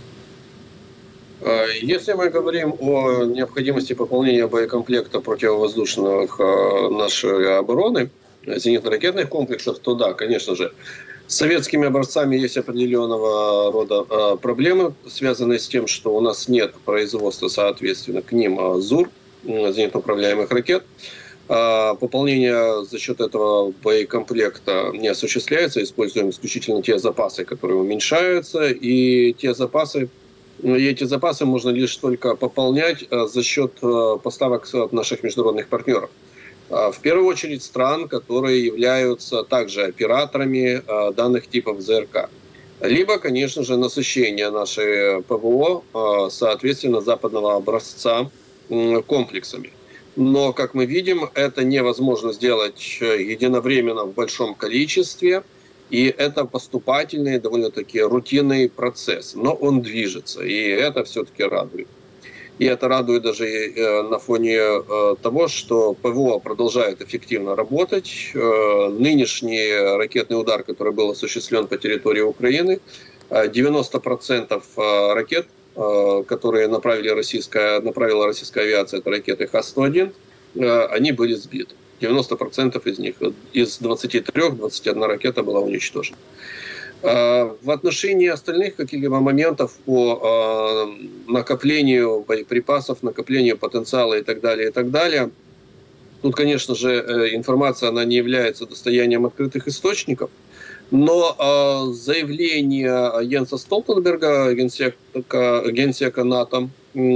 Если мы говорим о необходимости пополнения боекомплекта противовоздушных нашей обороны, зенитно-ракетных комплексов, то да, конечно же, с советскими образцами есть определенного рода проблемы, связанные с тем, что у нас нет производства, соответственно, к ним ЗУР, зенитно-управляемых ракет. Пополнение за счет этого боекомплекта не осуществляется, используем исключительно те запасы, которые уменьшаются, и те запасы, и эти запасы можно лишь только пополнять за счет поставок от наших международных партнеров. В первую очередь стран, которые являются также операторами данных типов ЗРК. Либо, конечно же, насыщение нашей ПВО, соответственно, западного образца комплексами. Но, как мы видим, это невозможно сделать единовременно в большом количестве. И это поступательный, довольно-таки рутинный процесс. Но он движется, и это все-таки радует. И это радует даже на фоне того, что ПВО продолжает эффективно работать. Нынешний ракетный удар, который был осуществлен по территории Украины, девяносто процентов ракет, которые направили российская, направила российская авиация, это ракеты Х сто один, они были сбиты. девяносто процентов из них, из двадцати трёх, двадцать одна ракета была уничтожена. В отношении остальных каких-либо моментов по накоплению боеприпасов, накоплению потенциала и так далее, и так далее, тут, конечно же, информация, она не является достоянием открытых источников, но заявление Йенса Столтенберга, генсека, генсека НАТО,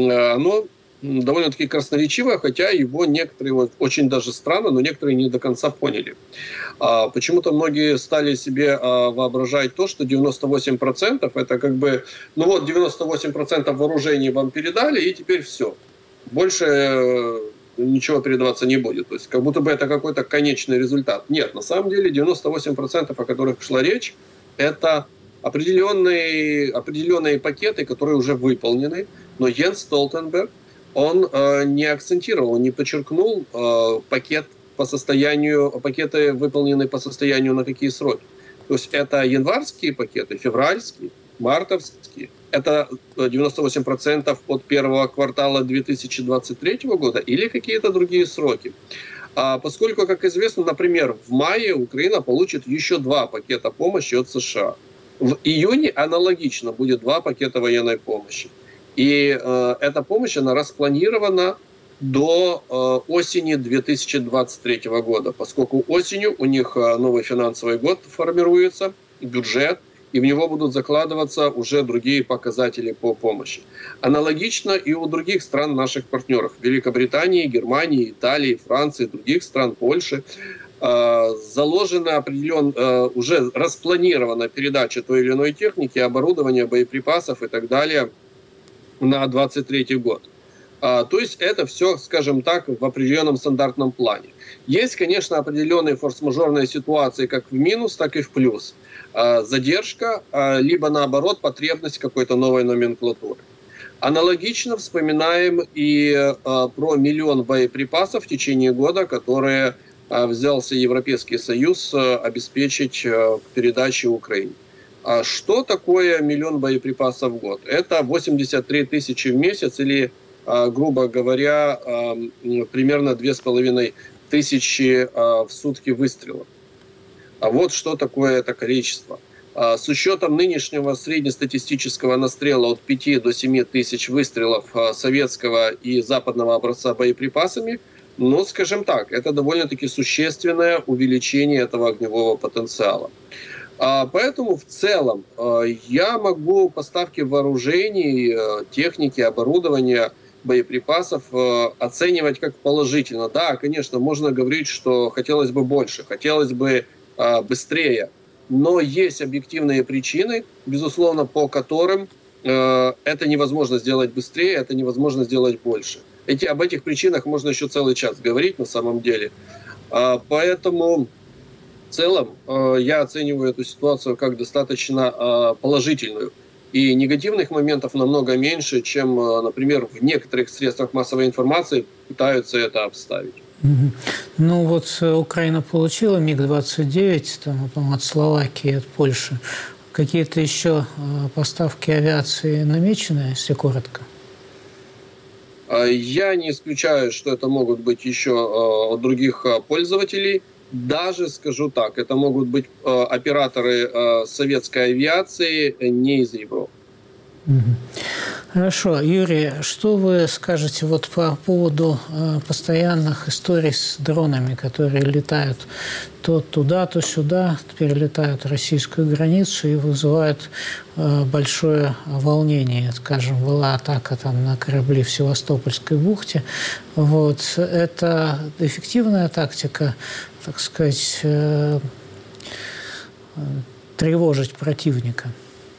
оно довольно-таки красноречиво, хотя его некоторые, вот, очень даже странно, но некоторые не до конца поняли. А, почему-то многие стали себе а, воображать то, что девяносто восемь процентов это как бы, ну вот девяносто восемь процентов вооружений вам передали, и теперь все. Больше э, ничего передаваться не будет. То есть как будто бы это какой-то конечный результат. Нет, на самом деле девяносто восемь процентов, о которых шла речь, это определенные, определенные пакеты, которые уже выполнены, но Йенс Столтенберг, он э, не акцентировал, не подчеркнул э, пакет по состоянию, пакеты, выполненные по состоянию на какие сроки. То есть это январские пакеты, февральские, мартовские. Это девяносто восемь процентов от первого квартала две тысячи двадцать третьего года или какие-то другие сроки. А поскольку, как известно, например, в мае Украина получит еще два пакета помощи от США. В июне аналогично будет два пакета военной помощи. И э, эта помощь, она распланирована до э, осени две тысячи двадцать третьего года, поскольку осенью у них э, новый финансовый год формируется, бюджет, и в него будут закладываться уже другие показатели по помощи. Аналогично и у других стран наших партнеров. Великобритании, Германии, Италии, Франции, других стран, Польши. Э, заложена определен, э, уже распланирована передача той или иной техники, оборудования, боеприпасов и так далее на двадцать третий год. А, то есть это все, скажем так, в определенном стандартном плане. Есть, конечно, определенные форс-мажорные ситуации как в минус, так и в плюс. А, задержка, а, либо наоборот потребность какой-то новой номенклатуры. Аналогично вспоминаем и а, про миллион боеприпасов в течение года, которые а, взялся Европейский Союз а, обеспечить а, к передаче Украине. А что такое миллион боеприпасов в год? Это восемьдесят три тысячи в месяц или, грубо говоря, примерно две с половиной тысячи в сутки выстрелов. А вот что такое это количество. С учетом нынешнего среднестатистического настрела от пяти до семи тысяч выстрелов советского и западного образца боеприпасами, Но, скажем так, это довольно-таки существенное увеличение этого огневого потенциала. Поэтому в целом я могу поставки вооружений, техники, оборудования, боеприпасов оценивать как положительно. Да, конечно, можно говорить, что хотелось бы больше, хотелось бы быстрее, но есть объективные причины, безусловно, по которым это невозможно сделать быстрее, это невозможно сделать больше. Эти, об этих причинах можно еще целый час говорить на самом деле. Поэтому в целом я оцениваю эту ситуацию как достаточно положительную. И негативных моментов намного меньше, чем, например, в некоторых средствах массовой информации пытаются это обставить. Ну вот Украина получила Миг двадцать девять там, от Словакии, от Польши. Какие-то еще поставки авиации намечены, если коротко? Я не исключаю, что это могут быть еще от других пользователей. Даже, скажу так, это могут быть операторы советской авиации не из Европы. Хорошо. Юрий, что вы скажете вот по поводу постоянных историй с дронами, которые летают то туда, то сюда, перелетают российскую границу и вызывают большое волнение? Скажем, была атака там на корабли в Севастопольской бухте. Вот. Это эффективная тактика, так сказать, тревожить противника?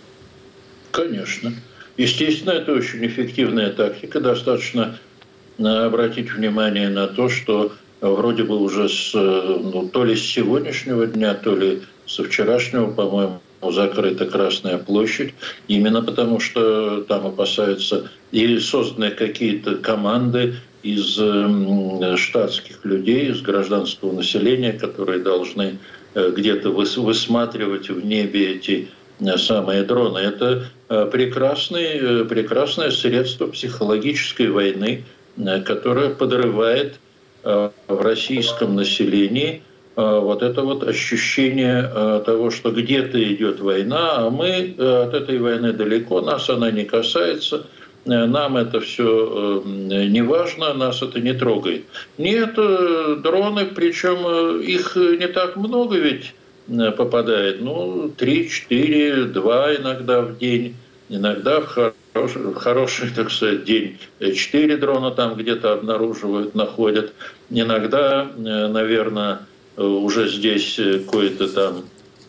Конечно. Естественно, это очень эффективная тактика. Достаточно обратить внимание на то, что вроде бы уже с, ну, то ли с сегодняшнего дня, то ли со вчерашнего, по-моему, закрыта Красная площадь. Именно потому, что там опасаются или созданы какие-то команды из штатских людей, из гражданского населения, которые должны где-то высматривать в небе эти самые дроны. Это прекрасный, прекрасное средство психологической войны, которое подрывает в российском населении вот это вот ощущение того, что где-то идет война, а мы от этой войны далеко, нас она не касается, нам это все не важно, нас это не трогает. Нет, дроны, причем их не так много ведь попадает, ну, три, четыре, два иногда в день, иногда в хороший, в хороший, так сказать, день четыре дрона там где-то обнаруживают, находят. Иногда, наверное, уже здесь какое-то там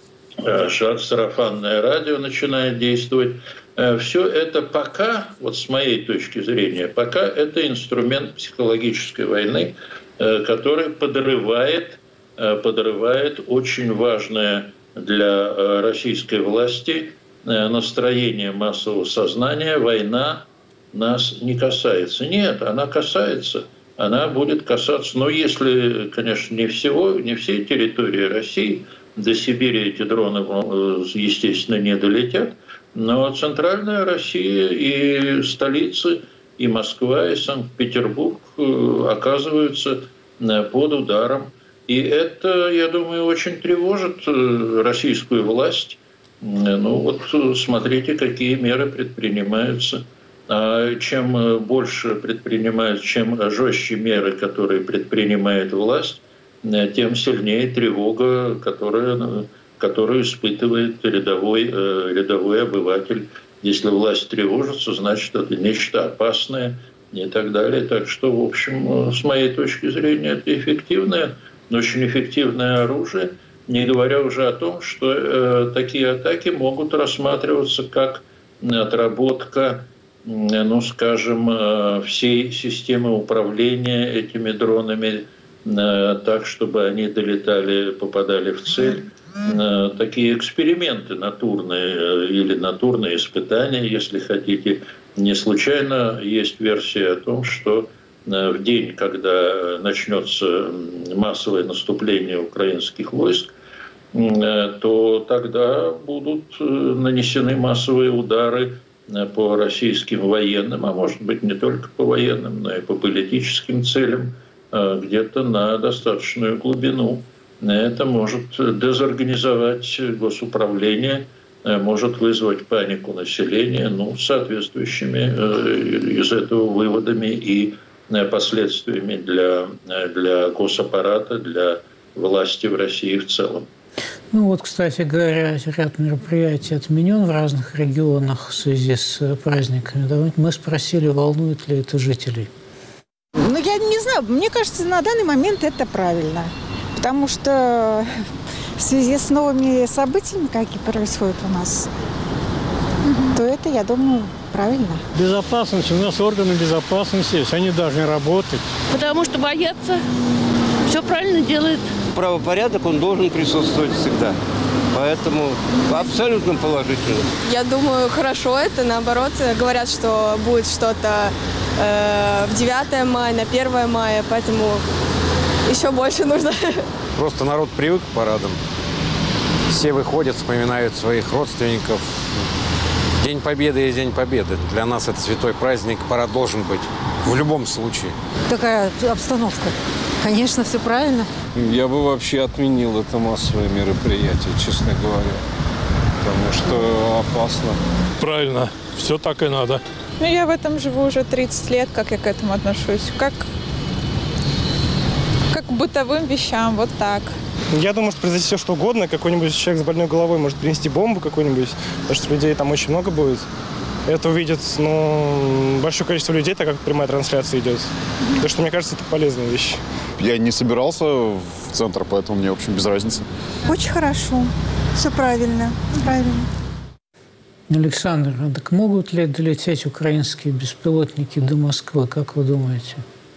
сарафанное радио начинает действовать. Все это пока, вот с моей точки зрения, пока это инструмент психологической войны, который подрывает подрывает очень важное для российской власти настроение массового сознания. Война нас не касается. Нет, она касается. Она будет касаться, но если, конечно, не всего, не всей территории России, до Сибири эти дроны, естественно, не долетят, но центральная Россия и столицы, и Москва, и Санкт-Петербург оказываются под ударом. И это, я думаю, очень тревожит российскую власть. Ну вот смотрите, какие меры предпринимаются. А чем больше предпринимают, чем жестче меры, которые предпринимает власть, тем сильнее тревога, которая, которую испытывает рядовой, рядовой обыватель. Если власть тревожится, значит, это нечто опасное и так далее. Так что, в общем, с моей точки зрения, это эффективное, очень эффективное оружие, не говоря уже о том, что э, такие атаки могут рассматриваться как отработка, э, ну, скажем, э, всей системы управления этими дронами э, так, чтобы они долетали, попадали в цель. Э, такие эксперименты натурные э, или натурные испытания, если хотите. Не случайно есть версия о том, что в день, когда начнется массовое наступление украинских войск, то тогда будут нанесены массовые удары по российским военным, а может быть не только по военным, но и по политическим целям, где-то на достаточную глубину. Это может дезорганизовать госуправление, может вызвать панику населения, ну, соответствующими из этого выводами и последствиями для, для госаппарата, для власти в России в целом. Ну вот, кстати говоря, ряд мероприятий отменен в разных регионах в связи с праздниками. Мы спросили, волнует ли это жителей. Ну, я не знаю. Мне кажется, на данный момент это правильно. Потому что в связи с новыми событиями, какие происходят у нас, то это, я думаю, правильно. Безопасность. У нас органы безопасности есть. Они должны работать. Потому что боятся. Все правильно делают. Правопорядок, он должен присутствовать всегда. Поэтому абсолютно положительно. Я думаю, хорошо это. Наоборот, говорят, что будет что-то э, в девятое мая, на первое мая. Поэтому еще больше нужно. Просто народ привык к парадам. Все выходят, вспоминают своих родственников. День Победы есть День Победы. Для нас это святой праздник. Парад должен быть в любом случае. Такая обстановка. Конечно, все правильно. Я бы вообще отменил это массовое мероприятие, честно говоря. Потому что опасно. Правильно. Все так и надо. Ну, я в этом живу уже тридцать лет, как я к этому отношусь. Как, как к бытовым вещам, вот так. Я думаю, что произойдет все, что угодно. Какой-нибудь человек с больной головой может принести бомбу какую-нибудь, потому что людей там очень много будет. Это увидит, ну, большое количество людей, так как прямая трансляция идет. Так что, мне кажется, это полезная вещь. Я не собирался в центр, поэтому мне, в общем, без разницы. Очень хорошо. Все правильно. Правильно. Александр, а так могут ли долететь украинские беспилотники до Москвы, как вы думаете?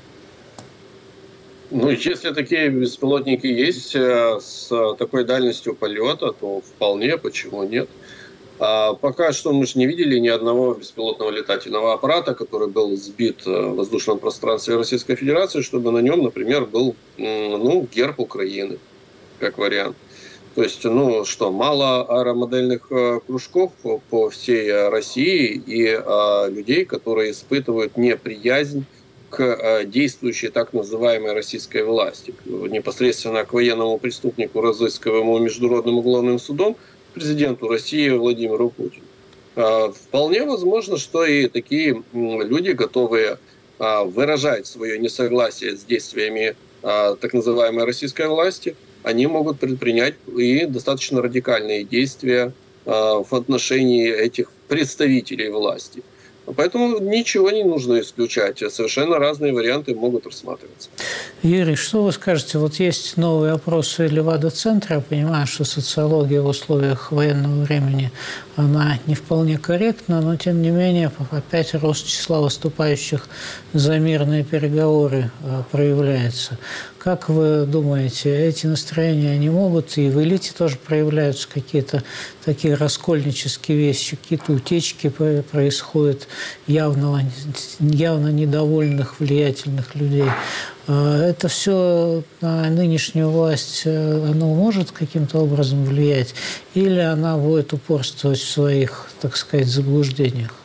Ну, если такие беспилотники есть с такой дальностью полета, то вполне, почему нет? А пока что мы же не видели ни одного беспилотного летательного аппарата, который был сбит в воздушном пространстве Российской Федерации, чтобы на нем, например, был ну, герб Украины, как вариант. То есть, ну что, мало аэромодельных кружков по, по всей России и а, людей, которые испытывают неприязнь к действующей так называемой российской власти, непосредственно к военному преступнику, разыскиваемому Международным уголовным судом, президенту России Владимиру Путину. Вполне возможно, что и такие люди, готовые выражать свое несогласие с действиями так называемой российской власти, они могут предпринять и достаточно радикальные действия в отношении этих представителей власти. Поэтому ничего не нужно исключать. Совершенно разные варианты могут рассматриваться. Юрий, что вы скажете? Вот есть новые опросы Левада-центра. Я понимаю, что социология в условиях военного времени, она не вполне корректна, но тем не менее опять рост числа выступающих за мирные переговоры проявляется. Как вы думаете, эти настроения, они могут, и в элите тоже проявляются какие-то такие раскольнические вещи, какие-то утечки происходят явно, явно недовольных, влиятельных людей. Это все на нынешнюю власть, оно может каким-то образом влиять? Или она будет упорствовать в своих, так сказать, заблуждениях?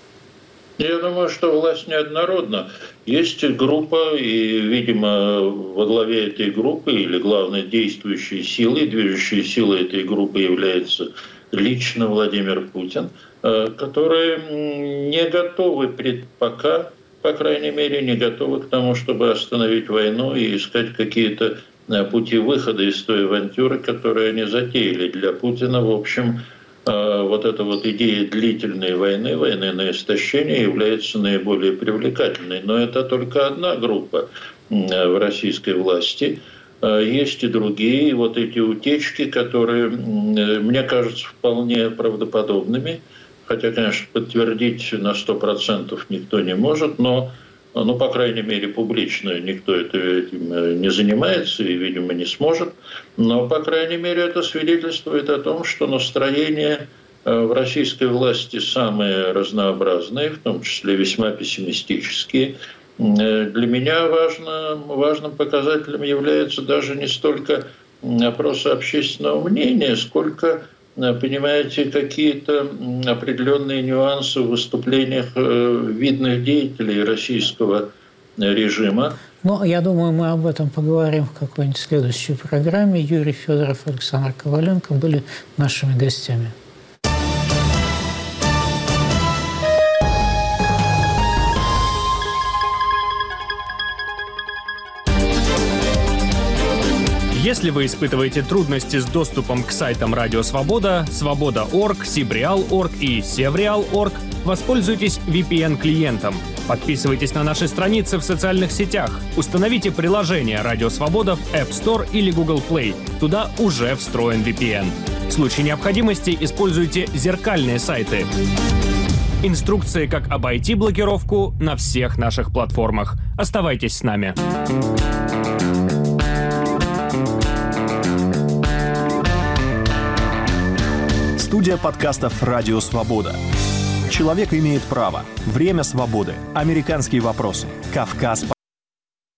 Я думаю, что власть неоднородна. Есть группа, и, видимо, во главе этой группы или главной действующей силой, движущей силой этой группы является лично Владимир Путин, которые не готовы пока, по крайней мере, не готовы к тому, чтобы остановить войну и искать какие-то пути выхода из той авантюры, которую они затеяли. Для Путина, в общем, вот эта вот идея длительной войны, войны на истощение является наиболее привлекательной. Но это только одна группа в российской власти. Есть и другие, вот эти утечки, которые, мне кажутся, вполне правдоподобными. Хотя, конечно, подтвердить на сто процентов никто не может, но, ну, по крайней мере, публично никто этим не занимается и, видимо, не сможет. Но, по крайней мере, это свидетельствует о том, что настроения в российской власти самые разнообразные, в том числе весьма пессимистические. Для меня важно, важным показателем является даже не столько опросы общественного мнения, сколько, понимаете, какие-то определенные нюансы в выступлениях видных деятелей российского режима. Ну, я думаю, мы об этом поговорим в какой-нибудь следующей программе. Юрий Федоров и Александр Коваленко были нашими гостями. Если вы испытываете трудности с доступом к сайтам Радио Свобода, Свобода точка орг, Сибриал точка орг и Севриал точка орг, воспользуйтесь ви пи эн-клиентом. Подписывайтесь на наши страницы в социальных сетях. Установите приложение «Радио Свобода» в App Store или Google Play. Туда уже встроен ви пи эн. В случае необходимости используйте зеркальные сайты. Инструкции, как обойти блокировку, на всех наших платформах. Оставайтесь с нами. Студия подкастов «Радио Свобода». Человек имеет право. Время свободы. Американские вопросы. Кавказ.